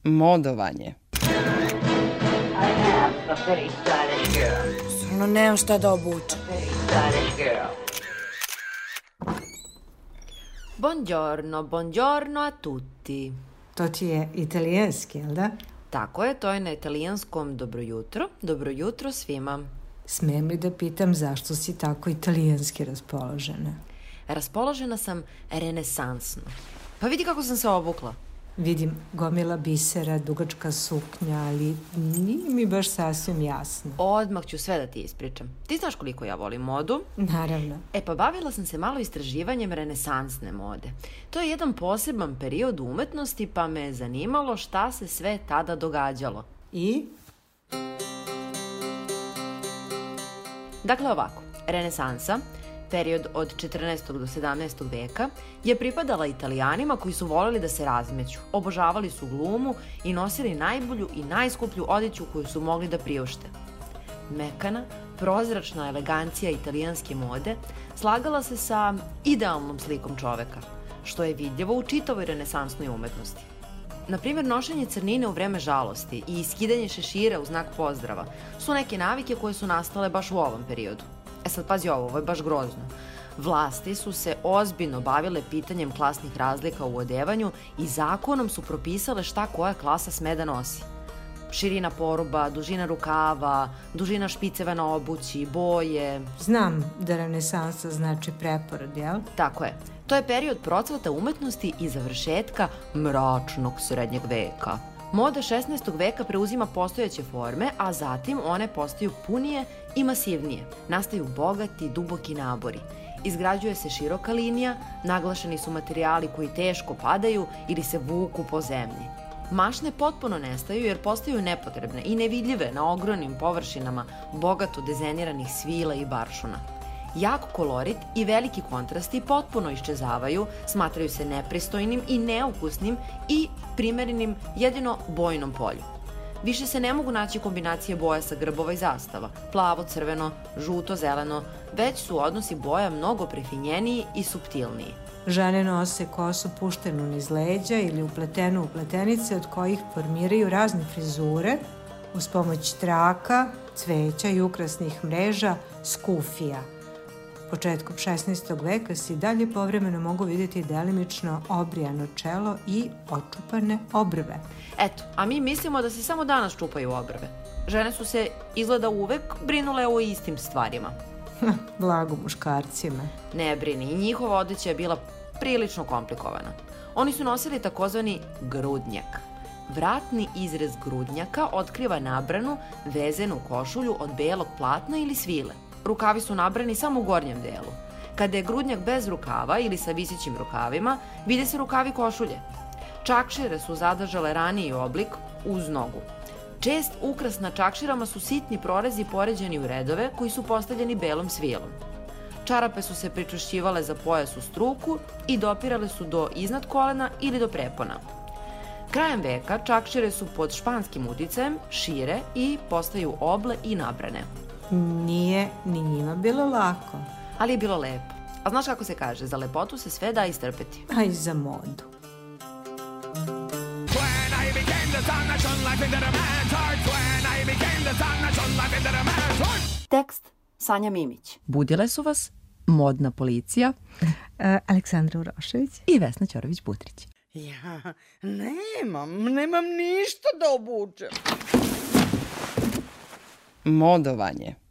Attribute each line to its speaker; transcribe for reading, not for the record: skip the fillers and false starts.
Speaker 1: Modovanje.
Speaker 2: Stvarno nemam šta da obučem.
Speaker 3: Buongiorno, buongiorno a tutti.
Speaker 2: To ti je italijanski, jel da?
Speaker 3: Tako je, to je na italijanskom dobro jutro svima.
Speaker 2: Smijem li da pitam zašto si tako italijanski raspoložena?
Speaker 3: Raspoložena sam renesansno. Pa vidi kako sam se obukla.
Speaker 2: Vidim gomila bisera, dugačka suknja, ali nije mi baš sasvim jasno.
Speaker 3: Odmah ću sve da ti ispričam. Ti znaš koliko ja volim modu?
Speaker 2: Naravno.
Speaker 3: Pa bavila sam se malo istraživanjem renesansne mode. To je jedan poseban period umetnosti, pa me je zanimalo šta se sve tada događalo.
Speaker 2: I?
Speaker 3: Dakle ovako, renesansa, period od 14. do 17. veka, je pripadala Italijanima koji su voljeli da se razmeću, obožavali su glumu i nosili najbolju i najskuplju odeću koju su mogli da priušte. Mekana, prozračna elegancija italijanske mode slagala se sa idealnom slikom čoveka, što je vidljivo u čitavoj renesansnoj umetnosti. Naprimjer, nošenje crnine u vreme žalosti i skidanje šešira u znak pozdrava su neke navike koje su nastale baš u ovom periodu. Sad pazi ovo je baš grozno. Vlasti su se ozbiljno bavile pitanjem klasnih razlika u odevanju i zakonom su propisale šta koja klasa sme da nosi. Širina poruba, dužina rukava, dužina špiceva na obući, boje.
Speaker 2: Znam da renesansa znači preporod, jel?
Speaker 3: Tako je. To je period procvata umetnosti i završetka mračnog srednjeg veka. Moda 16. veka preuzima postojeće forme, a zatim one postaju punije i masivnije. Nastaju bogati, duboki nabori. Izgrađuje se široka linija, naglašeni su materijali koji teško padaju ili se vuku po zemlji. Mašne potpuno nestaju jer postaju nepotrebne i nevidljive na ogromnim površinama bogato dizajniranih svila i baršuna. Jak kolorit i veliki kontrasti potpuno iščezavaju, smatraju se nepristojnim i neukusnim i primerenim jedino bojnom polju. Više se ne mogu naći kombinacije boja sa grbova i zastava, plavo, crveno, žuto, zeleno, već su odnosi boja mnogo prefinjeniji i suptilniji.
Speaker 2: Žene nose kosu puštenu niz leđa ili upletenu u pletenice od kojih formiraju razne frizure uz pomoć traka, cveća i ukrasnih mreža, skufija. Početkom 16. veka se i dalje povremeno mogu vidjeti delimično obrijano čelo i očupane obrve.
Speaker 3: Eto, a mi mislimo da se samo danas čupaju obrve. Žene su se izgleda uvek brinule o istim stvarima.
Speaker 2: Blago muškarcima.
Speaker 3: Ne brini, i njihova odeća je bila prilično komplikovana. Oni su nosili takozvani grudnjak. Vratni izrez grudnjaka otkriva nabranu vezenu košulju od belog platna ili svile. Rukavi su nabrani samo u gornjem delu. Kada je grudnjak bez rukava ili sa visićim rukavima, vide se rukavi košulje. Čakšire su zadržale raniji oblik uz nogu. Čest ukras na čakširama su sitni prorezi poređeni u redove koji su postavljeni belom svilom. Čarape su se pričvršćivale za pojas u struku i dopirale su do iznad kolena ili do prepona. Krajem veka čakšire su pod španskim uticajem šire i postaju oble i nabrane.
Speaker 2: Nije ni njima bilo lako.
Speaker 3: Ali je bilo lepo. A znaš kako se kaže, za lepotu se sve da istrpeti.
Speaker 2: A i za modu.
Speaker 3: Tekst Sanja Mimić. Budile su vas modna policija
Speaker 2: Aleksandra Urošević
Speaker 3: i Vesna Ćorović-Butrić.
Speaker 4: Ja nemam ništa da obučem.
Speaker 1: Modovanje.